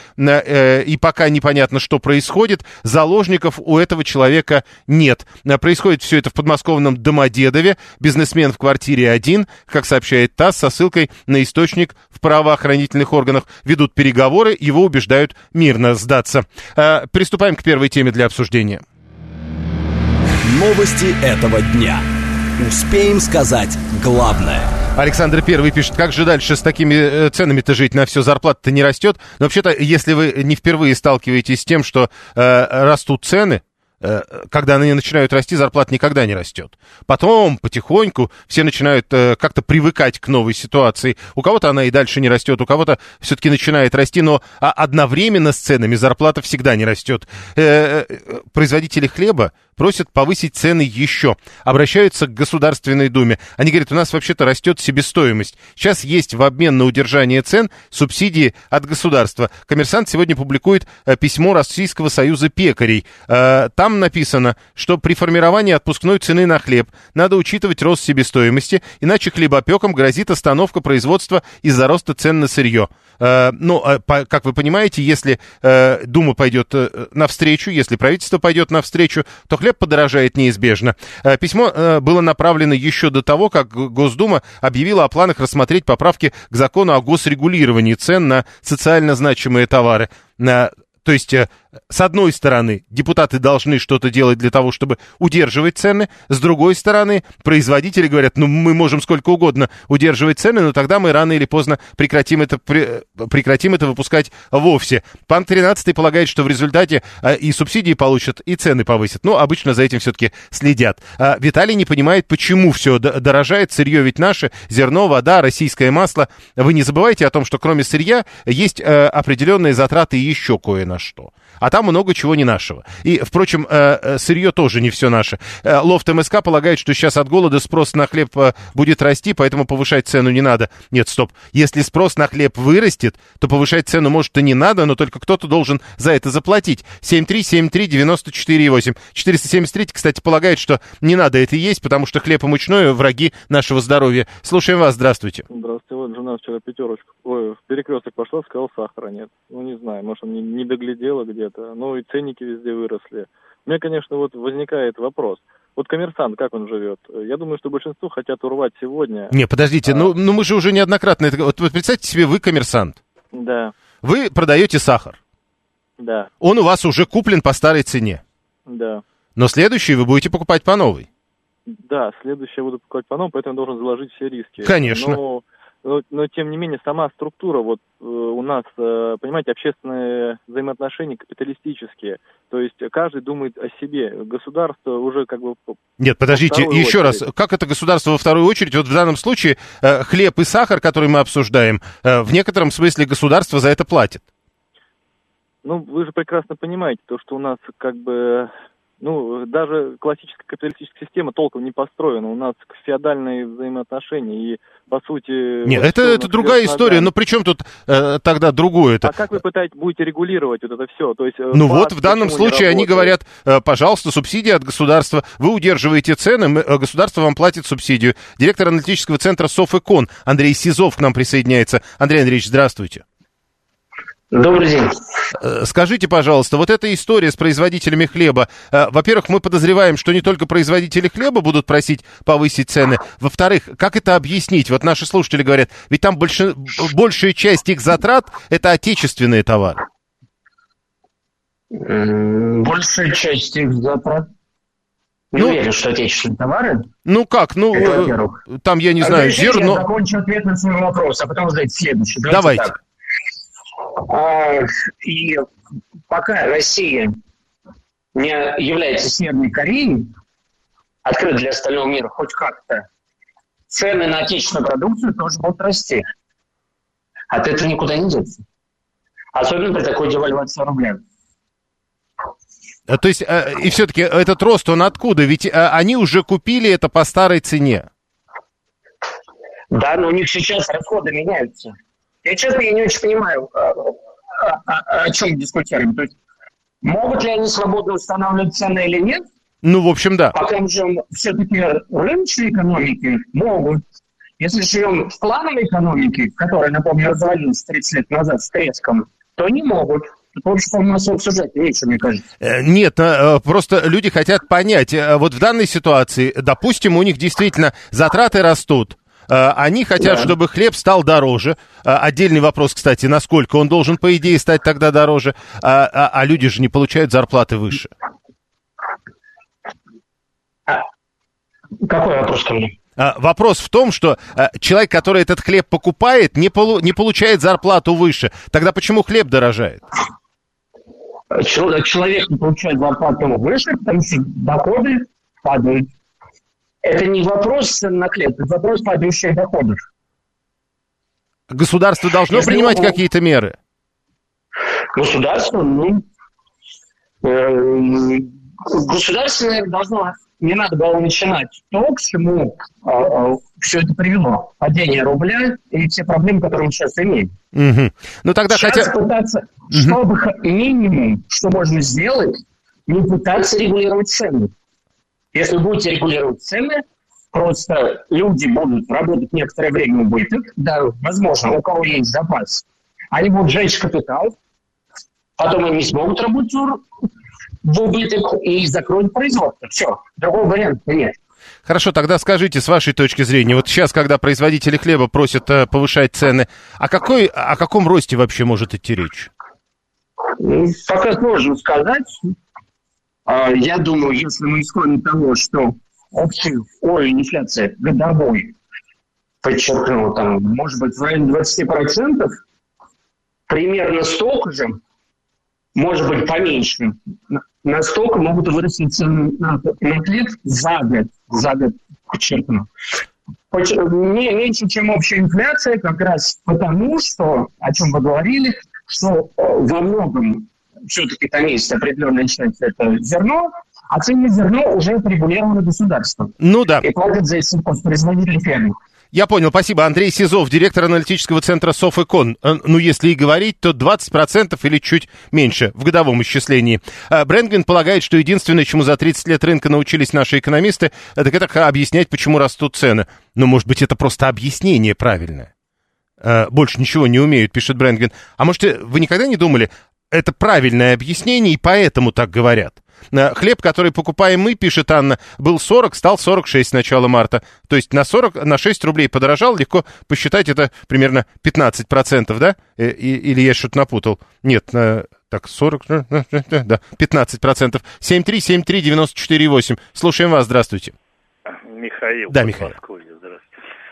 и пока непонятно, что происходит. Заложников у этого человека нет. Нет. Происходит все это в подмосковном Домодедове. Бизнесмен в квартире один, как сообщает ТАСС, со ссылкой на источник в правоохранительных органах. Ведут переговоры, его убеждают мирно сдаться. А, приступаем к первой теме для обсуждения. Новости этого дня. Успеем сказать главное. Александр Первый пишет, как же дальше с такими ценами-то жить, на все зарплата-то не растет. Но вообще-то, если вы не впервые сталкиваетесь с тем, что э, растут цены, когда они начинают расти, зарплата никогда не растет. Потом, потихоньку, все начинают э, как-то привыкать к новой ситуации. У кого-то она и дальше не растет, у кого-то все-таки начинает расти, но а одновременно с ценами зарплата всегда не растет. Э, э, производители хлеба просят повысить цены еще. Обращаются к Государственной Думе. Они говорят, у нас вообще-то растет себестоимость. Сейчас есть в обмен на удержание цен субсидии от государства. «Коммерсант» сегодня публикует э, письмо Российского союза пекарей. Э, там написано, что при формировании отпускной цены на хлеб надо учитывать рост себестоимости, иначе хлебопекам грозит остановка производства из-за роста цен на сырье. Э, ну, э, по, как вы понимаете, если э, Дума пойдет э, навстречу, если правительство пойдет навстречу, то хлеб подорожает неизбежно. Э, письмо э, было направлено еще до того, как Госдума объявила о планах рассмотреть поправки к закону о госрегулировании цен на социально значимые товары. Э, То есть, с одной стороны, депутаты должны что-то делать для того, чтобы удерживать цены. С другой стороны, производители говорят, ну, мы можем сколько угодно удерживать цены, но тогда мы рано или поздно прекратим это, прекратим это выпускать вовсе. Пан тринадцатый полагает, что в результате и субсидии получат, и цены повысят. Но обычно за этим все-таки следят. А Виталий не понимает, почему все дорожает. Сырье ведь наше, зерно, вода, российское масло. Вы не забывайте о том, что кроме сырья есть определенные затраты и еще кое-на что. А там много чего не нашего. И, впрочем, сырье тоже не все наше. Лофт МСК полагает, что сейчас от голода спрос на хлеб будет расти, поэтому повышать цену не надо. Нет, стоп. Если спрос на хлеб вырастет, то повышать цену, может, и не надо, но только кто-то должен за это заплатить. семь три семь три девяносто четыре восемь. четыреста семьдесят три, кстати, полагает, что не надо это есть, потому что хлеб и мучное — враги нашего здоровья. Слушаем вас, здравствуйте. Здравствуйте. Вот жена вчера пятерочку, ой, в перекресток пошла, сказала, сахара нет. Ну, не знаю, может, он не, не доглядела где-то. Ну, и ценники везде выросли. У меня, конечно, вот возникает вопрос. Вот «Коммерсант», как он живет? Я думаю, что большинство хотят урвать сегодня. Не, подождите, а... ну, ну мы же уже неоднократно... Вот представьте себе, вы коммерсант. Да. Вы продаете сахар. Да. Он у вас уже куплен по старой цене. Да. Но следующий вы будете покупать по новой. Да, следующий я буду покупать по новой, поэтому я должен заложить все риски. Конечно. Но Но, но тем не менее сама структура вот э, у нас, э, понимаете, общественные взаимоотношения капиталистические. То есть каждый думает о себе. Государство уже как бы... Нет, подождите, еще очередь. раз. Как это государство во вторую очередь? Вот в данном случае э, хлеб и сахар, который мы обсуждаем, э, в некотором смысле государство за это платит. Ну, вы же прекрасно понимаете, то, что у нас как бы... Ну, даже классическая капиталистическая система толком не построена. У нас феодальные взаимоотношения и, по сути... Нет, это, это другая история. Но при чем тут э, тогда другое? А как вы пытаетесь, будете регулировать вот это все? То есть, ну вот в данном случае они говорят, э, пожалуйста, субсидия от государства. Вы удерживаете цены, мы, э, государство вам платит субсидию. Директор аналитического центра Софэкон Андрей Сизов к нам присоединяется. Андрей Андреевич, здравствуйте. Добрый день. Скажите, пожалуйста, вот эта история с производителями хлеба, во-первых, мы подозреваем, что не только производители хлеба будут просить повысить цены, во-вторых, как это объяснить? Вот наши слушатели говорят, ведь там больше, большая часть их затрат – это отечественные товары. Большая часть их затрат? Не ну, уверен, что отечественные товары. Ну как, ну, это, там, я не знаю, зерно... Я закончу ответ на свой вопрос, а потом задать следующий. Давайте. Давайте. Так. И пока Россия не является Северной Кореей, открыт для остального мира хоть как-то, цены на отечественную продукцию тоже будут расти. От этого никуда не деться. Особенно при такой девальвации рубля. То есть, и все-таки этот рост, он откуда? Ведь они уже купили это по старой цене. Да, но у них сейчас расходы меняются. Я, честно, я не очень понимаю, о, о, о чем дискутируем. То есть, могут ли они свободно устанавливать цены или нет? Ну, в общем, да. Пока мы живем все-таки в рыночной экономике, могут. Если живем в плановой экономике, которая, напомню, развалилась тридцать лет назад с треском, то не могут. Потому что у нас обсуждать нечего, мне кажется. Нет, просто люди хотят понять. Вот в данной ситуации, допустим, у них действительно затраты растут. Они хотят, да. чтобы хлеб стал дороже. Отдельный вопрос, кстати, насколько он должен, по идее, стать тогда дороже. А, а, а люди же не получают зарплаты выше. А, какой вопрос ко мне? Вопрос в том, что человек, который этот хлеб покупает, не, полу, не получает зарплату выше. Тогда почему хлеб дорожает? Человек не получает зарплату выше, потому что доходы падают. Это не вопрос на хлеб, это вопрос падающих доходов. Государство должно Если принимать его... какие-то меры? Государство, ну... Э, государство, наверное, должно... Не надо было начинать то, к чему э, э, все это привело. Падение рубля и все проблемы, которые мы сейчас имеем. Угу. Ну, тогда сейчас хотя... пытаться, угу. чтобы минимум, что можно сделать, не пытаться регулировать цены. Если вы будете регулировать цены, просто люди будут работать некоторое время в убыток, да, возможно, у кого есть запас, они будут сжечь капитал, потом они не смогут работать в убыток и закроют производство. Все, другого варианта нет. Хорошо, тогда скажите, с вашей точки зрения, вот сейчас, когда производители хлеба просят э, повышать цены, о, какой, о каком росте вообще может идти речь? Пока сложно сказать. Я думаю, если мы исходим от того, что общий уровень инфляции годовой, подчеркну, там, может быть, в районе двадцать процентов, примерно столько же, может быть, поменьше, настолько могут вырасти цены на, на хлеб за год, за год, подчеркну. Не меньше, чем общая инфляция, как раз потому, что, о чем вы говорили, что во многом все-таки там есть определенная часть, это зерно, а цены зерно уже отрегулированы государством. Ну да. И платят за сельхозпроизводители фермеров. Я понял, спасибо. Андрей Сизов, директор аналитического центра Софэкон. Ну, если и говорить, то двадцать процентов или чуть меньше в годовом исчислении. Брэнгвин полагает, что единственное, чему за тридцать лет рынка научились наши экономисты, так это объяснять, почему растут цены. Но, может быть, это просто объяснение правильное. Больше ничего не умеют, пишет Брэнгвин. А может, вы никогда не думали, это правильное объяснение, и поэтому так говорят? Хлеб, который покупаем мы, пишет Анна, был сорок, стал сорок шесть с начала марта. То есть на сорок, на шесть рублей подорожал, легко посчитать, это примерно пятнадцать процентов, да? И, или я что-то напутал? Нет, так, сорок, да, пятнадцать процентов. семь три семь три девяносто четыре восемь. Слушаем вас, здравствуйте. Михаил. Да, Михаил. Здравствуйте.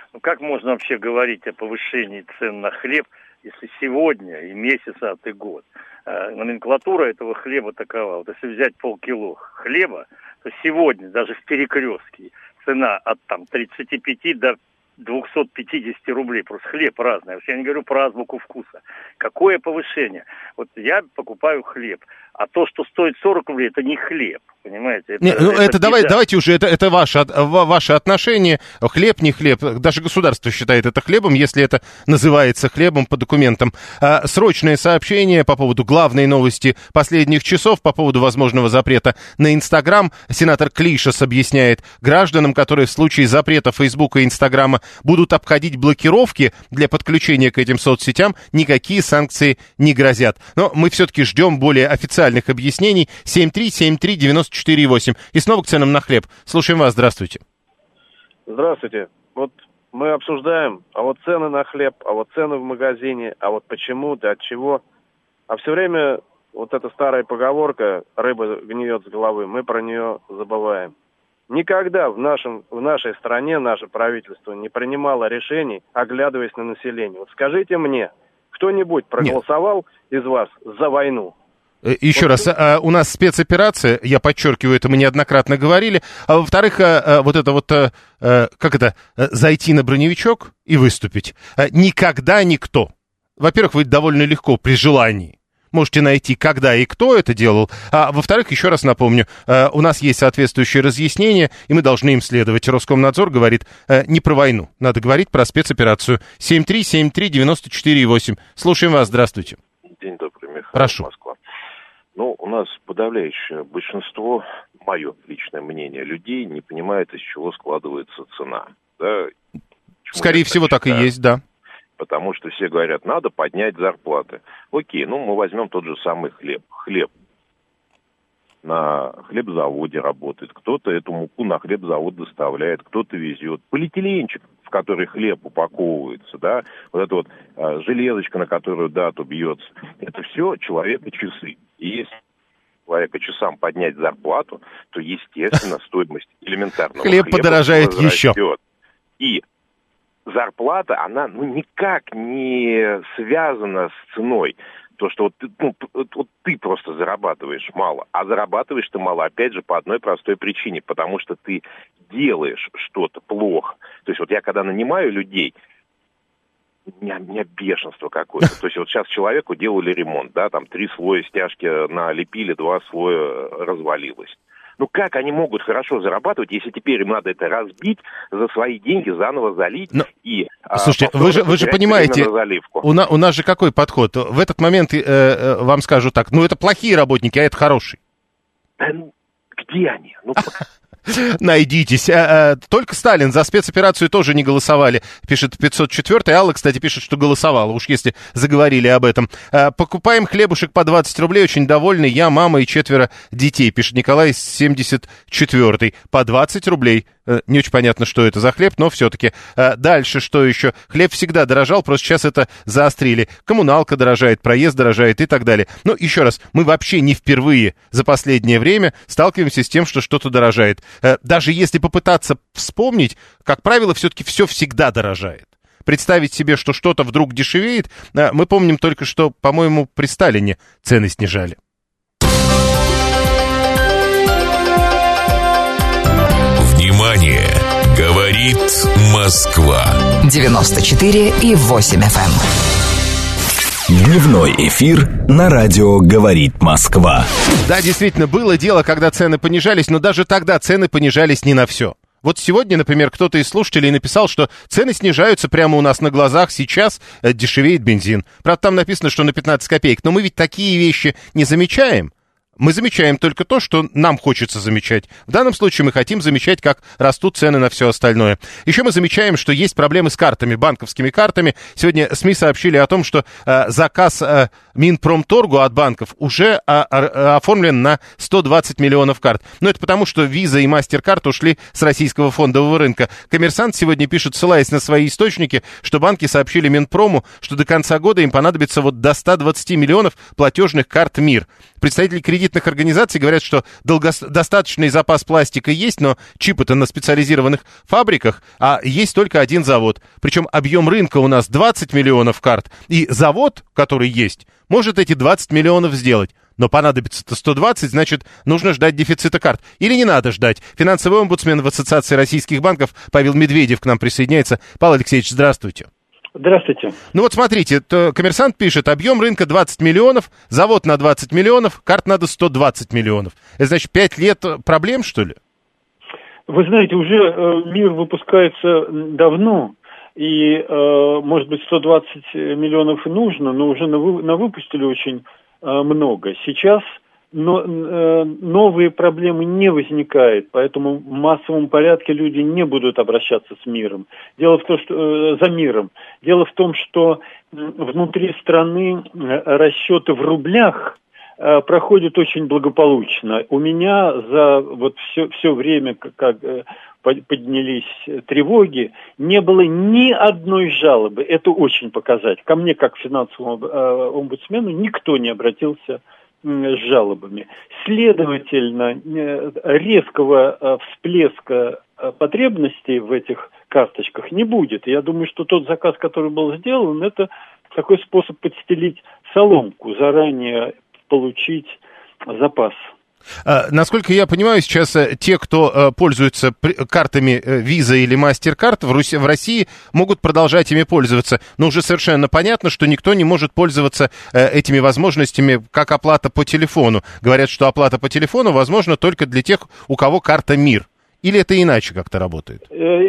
Ну как можно вообще говорить о повышении цен на хлеб, если сегодня и месяц, а и год э, номенклатура этого хлеба такова? Вот если взять полкило хлеба, то сегодня даже в Перекрестке цена от там тридцати пяти до двухсот пятидесяти рублей. Просто хлеб разный. Я не говорю про азбуку вкуса. Какое повышение? Вот я покупаю хлеб, а то, что стоит сорок рублей, это не хлеб. Понимаете? Это, не, ну это, это давай, давайте уже, это, это ваше, ваше отношение, хлеб, не хлеб, даже государство считает это хлебом, если это называется хлебом по документам. А, срочное сообщение по поводу главной новости последних часов, по поводу возможного запрета на Инстаграм. Сенатор Клишес объясняет гражданам, которые в случае запрета Фейсбука и Инстаграма будут обходить блокировки для подключения к этим соцсетям, никакие санкции не грозят. Но мы все-таки ждем более официальных объяснений. семь три семь три девяносто четыре восемь. И снова к ценам на хлеб. Слушаем вас, здравствуйте. Здравствуйте. Вот мы обсуждаем, а вот цены на хлеб, а вот цены в магазине, а вот почему, да от чего. А все время вот эта старая поговорка «рыба гниет с головы», мы про нее забываем. Никогда в, нашем, в нашей стране наше правительство не принимало решений, оглядываясь на население. Вот скажите мне, кто-нибудь проголосовал Нет. из вас за войну? Еще вот. раз, у нас спецоперация, я подчеркиваю, это мы неоднократно говорили, а во-вторых, вот это вот, как это, зайти на броневичок и выступить. Никогда никто. Во-первых, вы довольно легко при желании можете найти, когда и кто это делал, а во-вторых, еще раз напомню, у нас есть соответствующие разъяснения, и мы должны им следовать. Роскомнадзор говорит не про войну, надо говорить про спецоперацию. семь три семь три девяносто четыре восемь. Слушаем вас, здравствуйте. День добрый, Михаил. Прошу. Москва. Ну, у нас подавляющее большинство, мое личное мнение, людей не понимает, из чего складывается цена. Да? Скорее всего, так и есть, да. Потому что все говорят, надо поднять зарплаты. Окей, ну мы возьмем тот же самый хлеб. Хлеб на хлебзаводе работает. Кто-то эту муку на хлебзавод доставляет, кто-то везет. Полиэтиленчик, в который хлеб упаковывается, да, вот эта вот а, железочка, на которую дату бьется, это все человека-часы. И если человека часам поднять зарплату, то, естественно, стоимость элементарного хлеб хлеба подорожает еще. И зарплата, она ну, никак не связана с ценой. То, что вот, ну, вот ты просто зарабатываешь мало, а зарабатываешь ты мало, опять же, по одной простой причине, потому что ты делаешь что-то плохо. То есть вот я когда нанимаю людей, у меня, у меня бешенство какое-то. То есть вот сейчас человеку делали ремонт, да, там три слоя стяжки налепили, два слоя развалилось. Ну как они могут хорошо зарабатывать, если теперь им надо это разбить, за свои деньги заново залить Но, и... Слушайте, а, вы же, вы же понимаете, у, на, у нас же какой подход? В этот момент э, э, вам скажу так, ну это плохие работники, а это хорошие. Где они? Ну... Найдитесь. Только Сталин за спецоперацию тоже не голосовали, пишет пятьсот четвёртый. Алла, кстати, пишет, что голосовала, уж если заговорили об этом. Покупаем хлебушек по двадцать рублей, очень довольны. Я, мама и четверо детей, пишет Николай семьдесят четвёртый. По двадцать рублей. Не очень понятно, что это за хлеб, но все-таки. Дальше что еще? Хлеб всегда дорожал, просто сейчас это заострили. Коммуналка дорожает, проезд дорожает и так далее. Ну, еще раз, мы вообще не впервые за последнее время сталкиваемся с тем, что что-то дорожает. Даже если попытаться вспомнить, как правило, все-таки все всегда дорожает. Представить себе, что что-то вдруг дешевеет, мы помним только, что, по-моему, при Сталине цены снижали. Внимание! Говорит Москва. девяносто четыре и восемь эф эм. Дневной эфир на радио «Говорит Москва». Да, действительно, было дело, когда цены понижались, но даже тогда цены понижались не на все. Вот сегодня, например, кто-то из слушателей написал, что цены снижаются прямо у нас на глазах, сейчас дешевеет бензин. Правда, там написано, что на пятнадцать копеек, но мы ведь такие вещи не замечаем. Мы замечаем только то, что нам хочется замечать. В данном случае мы хотим замечать, как растут цены на все остальное. Еще мы замечаем, что есть проблемы с картами, банковскими картами. Сегодня СМИ сообщили о том, что э, заказ э, Минпромторгу от банков уже э, э, оформлен на сто двадцать миллионов карт. Но это потому, что Visa и MasterCard ушли с российского фондового рынка. Коммерсант сегодня пишет, ссылаясь на свои источники, что банки сообщили Минпрому, что до конца года им понадобится вот до ста двадцати миллионов платежных карт МИР. представители кредитных организаций говорят, что долгос... достаточный запас пластика есть, но чипы-то на специализированных фабриках, а есть только один завод. Причем объем рынка у нас двадцать миллионов карт, и завод, который есть, может эти двадцать миллионов сделать. Но понадобится-то сто двадцать, значит, нужно ждать дефицита карт. Или не надо ждать. Финансовый омбудсмен в Ассоциации российских банков Павел Медведев к нам присоединяется. Павел Алексеевич, здравствуйте. Здравствуйте. Ну вот смотрите, «Коммерсант» пишет, объем рынка двадцать миллионов, завод на двадцать миллионов, карт надо сто двадцать миллионов. Это значит, пять лет проблем, что ли? Вы знаете, уже э, мир выпускается давно, и, э, может быть, сто двадцать миллионов нужно, но уже навы- навыпустили очень много. Сейчас но, э, новые проблемы не возникают, поэтому в массовом порядке люди не будут обращаться с миром. Дело в том, что э, за миром. Дело в том, что внутри страны расчеты в рублях э, проходят очень благополучно. У меня за вот все, все время, как, как э, поднялись тревоги, не было ни одной жалобы. Это очень показатель. Ко мне, как финансовому э, омбудсмену, никто не обратился э, с жалобами. Следовательно, э, резкого э, всплеска э, потребностей в этих карточках не будет. Я думаю, что тот заказ, который был сделан, это такой способ подстелить соломку, заранее получить запас. А, насколько я понимаю, сейчас те, кто а, пользуются при, картами Visa или MasterCard в, Руси, в России, могут продолжать ими пользоваться. Но уже совершенно понятно, что никто не может пользоваться а, этими возможностями, как оплата по телефону. Говорят, что оплата по телефону возможна только для тех, у кого карта МИР. Или это иначе как-то работает?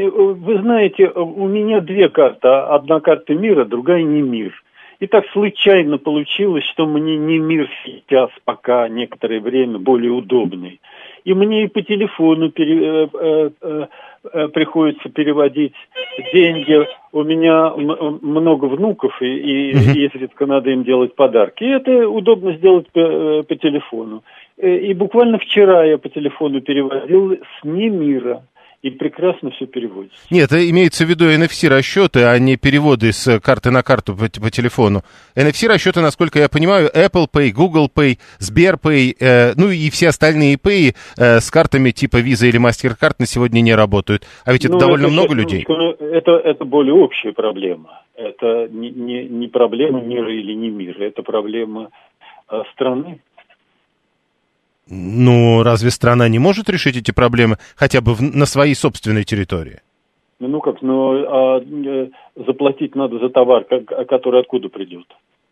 Вы знаете, у меня две карты. Одна карта МИРа, другая не МИР. И так случайно получилось, что мне не МИР сейчас пока некоторое время более удобный. И мне и по телефону пере, э, э, э, приходится переводить деньги. У меня м- много внуков, и, и uh-huh. изредка надо им делать подарки. И это удобно сделать по, по телефону. И буквально вчера я по телефону переводил с не МИРа. И прекрасно все переводится. Нет, имеется в виду эн эф си-расчеты, а не переводы с карты на карту по, по телефону. эн эф си-расчеты, насколько я понимаю, Apple Pay, Google Pay, Сберпэй, э, ну и все остальные Pay э, с картами типа Visa или MasterCard на сегодня не работают. А ведь это ну, довольно это, много людей. Это, это более общая проблема. Это не, не, не проблема мира или не мира, это проблема э, страны. Ну, разве страна не может решить эти проблемы хотя бы в, на своей собственной территории? Ну как, ну, а, э, заплатить надо за товар, как, который откуда придет?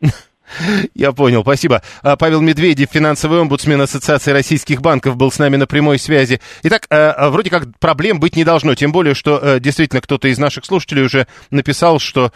Я понял, спасибо. Павел Медведев, финансовый омбудсмен Ассоциации российских банков, был с нами на прямой связи. Итак, вроде как проблем быть не должно, тем более, что действительно кто-то из наших слушателей уже написал, что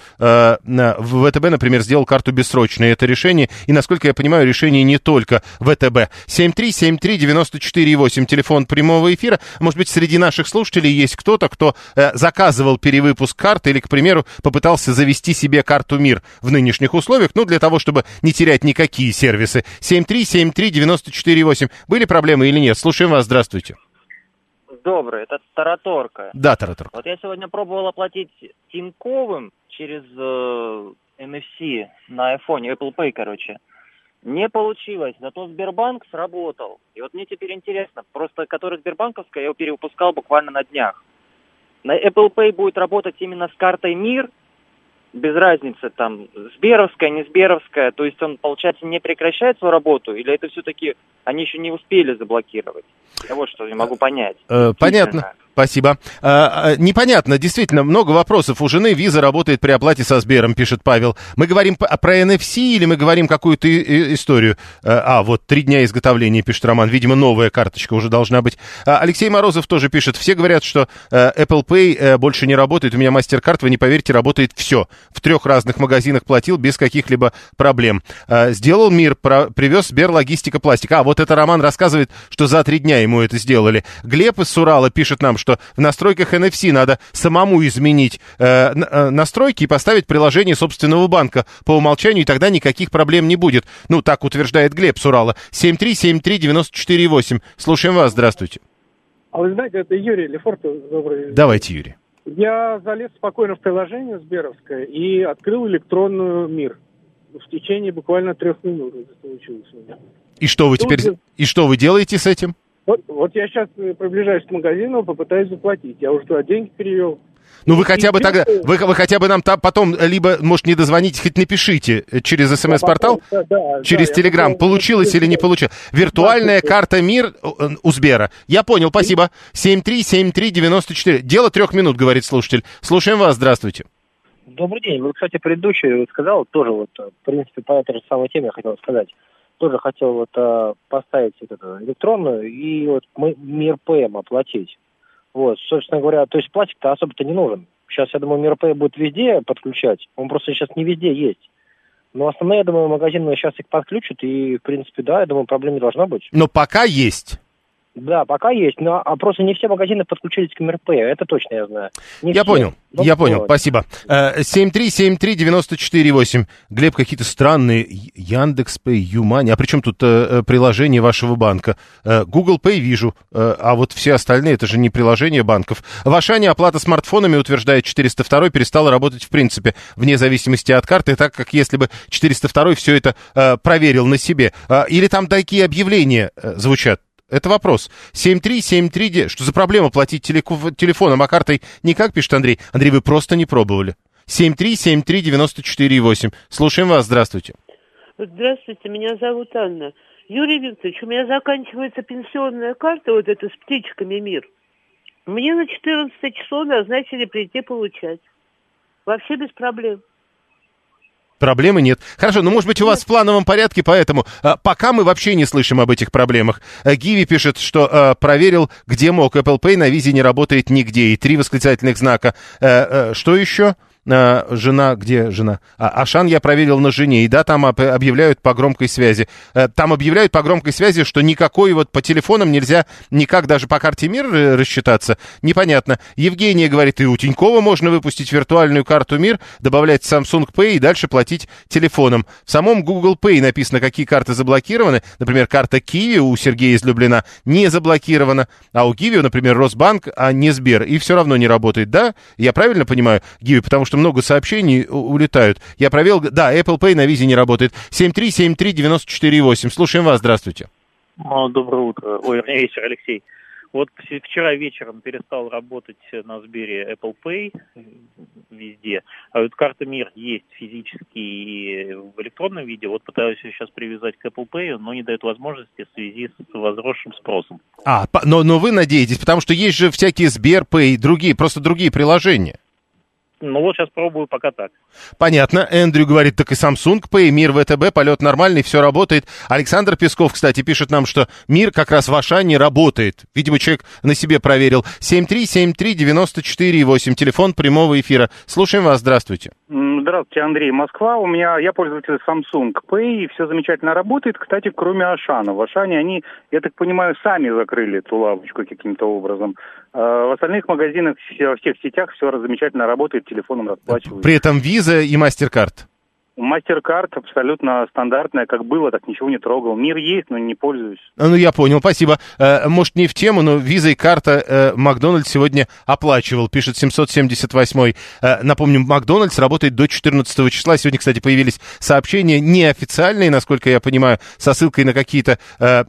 вэ тэ бэ, например, сделал карту бессрочной. Это решение, и, насколько я понимаю, решение не только вэ тэ бэ. семь три семь три девять четыре восемь, телефон прямого эфира. Может быть, среди наших слушателей есть кто-то, кто заказывал перевыпуск карты или, к примеру, попытался завести себе карту МИР в нынешних условиях, ну, для того, чтобы не терять никакие сервисы. семь три семь три девять четыре восемь. Были проблемы или нет? Слушаем вас, здравствуйте. Добрый, это Тараторка. Да, Тараторка. Вот я сегодня пробовал оплатить Тиньковым через э, эн эф си на айфоне, Apple Pay, короче. Не получилось, зато Сбербанк сработал. И вот мне теперь интересно, просто который Сбербанковская, я его перевыпускал буквально на днях. На Apple Pay будет работать именно с картой МИР, без разницы, там, сберовская, не сберовская, то есть он, получается, не прекращает свою работу, или это все-таки они еще не успели заблокировать? Я вот что не могу понять. Э, понятно. Спасибо. А, а, непонятно, действительно, много вопросов. У жены Visa работает при оплате со Сбером, пишет Павел. Мы говорим про эн эф си или мы говорим какую-то и- историю? А, вот, три дня изготовления, пишет Роман. Видимо, новая карточка уже должна быть. А, Алексей Морозов тоже пишет. Все говорят, что а, Apple Pay а, больше не работает. У меня MasterCard, вы не поверите, работает все. В трех разных магазинах платил без каких-либо проблем. А, сделал МИР, про, привез Сбер Логистика Пластик. А, вот это Роман рассказывает, что за три дня ему это сделали. Глеб из Урала пишет нам, что в настройках эн эф си надо самому изменить э, настройки и поставить приложение собственного банка по умолчанию, и тогда никаких проблем не будет. Ну, так утверждает Глеб с Урала. семь три семь три девять четыре восемь. Слушаем вас, здравствуйте. А вы знаете, это Юрий Лефорт. Добрый. Давайте, Юрий. Я залез спокойно в приложение Сберовское и открыл электронную МИР. В течение буквально трех минут это получилось у меня. И что вы теперь, Тут... и что вы делаете с этим? Вот, вот я сейчас приближаюсь к магазину, попытаюсь заплатить. Я уже туда деньги перевел. Ну, вы хотя бы тогда, вы, вы хотя бы нам там потом, либо, может, не дозвонитесь, хоть напишите через смс-портал, да, да, через да, Телеграм, получилось или не получилось. Виртуальная да, карта МИР у Сбера. Я понял, спасибо. семь три семь три девяносто четыре. Дело трех минут, говорит слушатель. Слушаем вас, здравствуйте. Добрый день. Вот, кстати, предыдущий сказал, тоже вот, в принципе, по этой же самой теме я хотел сказать. Тоже хотел вот поставить вот эту электронную и вот МИР ПМ оплатить. Вот, собственно говоря, то есть пластик-то особо-то не нужен. Сейчас, я думаю, МИР Пэй будет везде подключать. Он просто сейчас не везде есть. Но основные, я думаю, магазины сейчас их подключат. И, в принципе, да, я думаю, проблем не должно быть. Но пока есть. Да, пока есть, но а просто не все магазины подключились к МИР Пэй, это точно я знаю. Не я все. понял, но я понял, спасибо. семь три семь три девяносто четыре восемь. Глеб, какие-то странные Яндекс.Пэй, Юмани, а при чем тут э, приложение вашего банка? Э, Google Pay вижу, э, а вот все остальные, это же не приложение банков. В Ашане оплата смартфонами, утверждает четыреста два, перестала работать в принципе, вне зависимости от карты, так как если бы четыреста два все это э, проверил на себе. Э, или там такие объявления э, звучат? Это вопрос. семь три семь три, что за проблема платить телефоном, а картой никак, пишет Андрей. Андрей, вы просто не пробовали. семь три семь три девяносто четыре восемь. Слушаем вас, здравствуйте. Здравствуйте, меня зовут Анна. Юрий Викторович, у меня заканчивается пенсионная карта, вот эта с птичками МИР. Мне на четырнадцатое число назначили прийти получать. Вообще без проблем. Проблемы нет. Хорошо, ну, может быть, у вас в плановом порядке, поэтому а, пока мы вообще не слышим об этих проблемах. А, Гиви пишет, что а, проверил, где мог. Apple Pay на визе не работает нигде. И три восклицательных знака. А, а, что еще? А, жена, где жена? А, Ашан я проверил на жене, и да, там объявляют по громкой связи. А, там объявляют по громкой связи, что никакой вот по телефонам нельзя никак даже по карте МИР рассчитаться. Непонятно. Евгения говорит, и у Тинькова можно выпустить виртуальную карту МИР, добавлять Samsung Pay и дальше платить телефоном. В самом Google Pay написано, какие карты заблокированы. Например, карта Киви у Сергея из Люблина не заблокирована, а у Киви, например, Росбанк, а не Сбер. И все равно не работает, да? Я правильно понимаю, Гиви? Потому что много сообщений улетают. Я проверил, да, Apple Pay на визе не работает. семь три семь три девяносто четыре восемь. Слушаем вас, здравствуйте. Доброе утро. Ой, вернее, вечер, Алексей. Вот вчера вечером перестал работать на Сбере Apple Pay везде, а вот карта МИР есть физически и в электронном виде. Вот пытаюсь сейчас привязать к Apple Pay, но не дает возможности в связи с возросшим спросом. А, но, но вы надеетесь, потому что есть же всякие Сбер Pay, другие, просто другие приложения. Ну вот сейчас пробую пока так. Понятно. Эндрю говорит, так и Samsung Pay, МИР ВТБ, полет нормальный, все работает. Александр Песков, кстати, пишет нам, что МИР как раз в Ашане работает. Видимо, человек на себе проверил. семь три семь три девяносто четыре восемь, телефон прямого эфира. Слушаем вас, здравствуйте. Здравствуйте, Андрей, Москва. У меня, я пользователь Samsung Pay, и все замечательно работает, кстати, кроме Ашана. В Ашане они, я так понимаю, сами закрыли эту лавочку каким-то образом. В остальных магазинах, во всех сетях все замечательно работает, телефоном расплачиваются. При этом Visa и MasterCard? MasterCard абсолютно стандартная, как было, так ничего не трогал. МИР есть, но не пользуюсь. Ну, я понял, спасибо. Э, может, не в тему, но Visa и карта э, Макдональдс сегодня оплачивал, пишет семьсот семьдесят восемь. Э, напомню, Макдональдс работает до четырнадцатого числа. Сегодня, кстати, появились сообщения неофициальные, насколько я понимаю, со ссылкой на какие-то, э,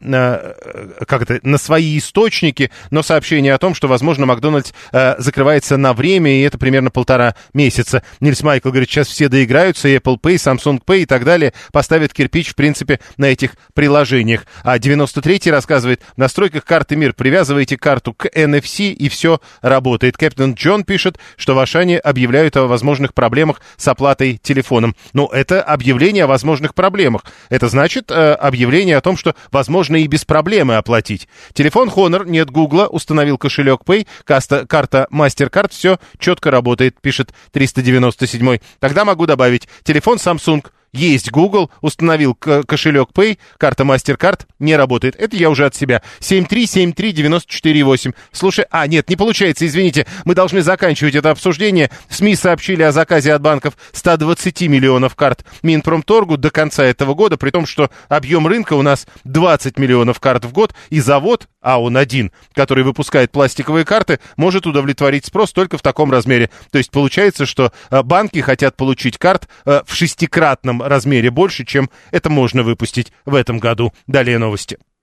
э, как это, на свои источники, но сообщение о том, что, возможно, Макдональдс э, закрывается на время, и это примерно полтора месяца. Нильс Майкл говорит, сейчас все доиграются, и Apple Pay, Samsung Pay и так далее поставят кирпич, в принципе, на этих приложениях. А девяносто третий рассказывает, в настройках карты МИР привязываете карту к эн эф си и все работает. Кэптен Джон пишет, что в Ашане объявляют о возможных проблемах с оплатой телефоном. Но это объявление о возможных проблемах. Это значит э, объявление о том, что возможно и без проблемы оплатить. Телефон Honor, нет Гугла, установил кошелек Pay, каста, карта MasterCard, все четко работает, пишет триста девяносто семь. Тогда могу добавить, телефон Samsung, есть Google, установил кошелек Pay, карта MasterCard не работает. Это я уже от себя. семь три семь три девяносто четыре восемь. Слушай, а, нет, не получается, извините, мы должны заканчивать это обсуждение. СМИ сообщили о заказе от банков ста двадцати миллионов карт Минпромторгу до конца этого года, при том, что объем рынка у нас двадцать миллионов карт в год, и завод, а он один, который выпускает пластиковые карты, может удовлетворить спрос только в таком размере. То есть получается, что банки хотят получить карт в шестикратном размере больше, чем это можно выпустить в этом году. Далее новости.